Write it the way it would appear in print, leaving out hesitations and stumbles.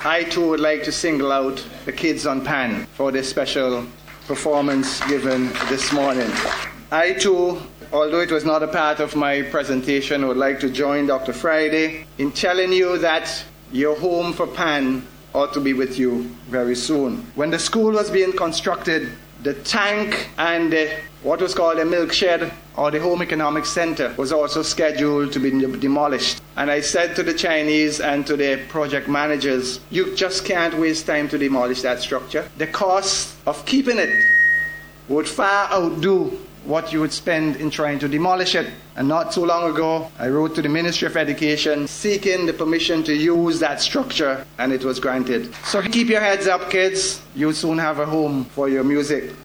I too would like to single out the kids on Pan for this special performance given this morning. I too, although it was not a part of my presentation, would like to join Dr. Friday in telling you that your home for Pan ought to be with you very soon. When the school was being constructed, the tank and what was called a milk shed or the home economic center was also scheduled to be demolished. And I said to the Chinese and to the project managers, you just can't waste time to demolish that structure. The cost of keeping it would far outdo what you would spend in trying to demolish it. And not so long ago, I wrote to the Ministry of Education seeking the permission to use that structure, and it was granted. So keep your heads up, kids. You'll soon have a home for your music.